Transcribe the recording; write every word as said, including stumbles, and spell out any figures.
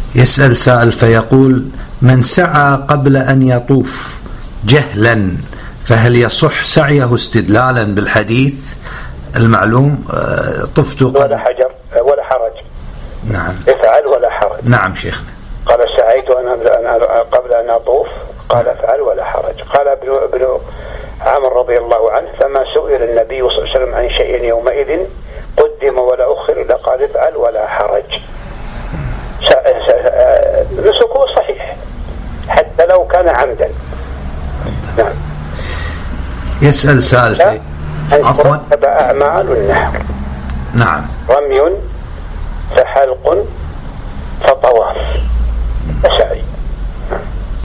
يسأل سائل فيقول: من سعى قبل أن يطوف جهلا فهل يصح سعيه استدلالا بالحديث المعلوم طفت ولا حجر ولا حرج؟ نعم، افعل ولا حرج. نعم شيخنا. قال: سعيت أنا قبل أن أطوف، قال: افعل ولا حرج. قال ابن ابن عمر رضي الله عنه: فما سئل النبي صلى الله عليه وسلم عن شيء يومئذ قدم ولا أخر إلا قال: افعل ولا حرج. نسكه صحيح حتى لو كان عمدا. نعم. يسأل سائل في عفوا أعمال النحر. نعم. رمي فحلق فطواف.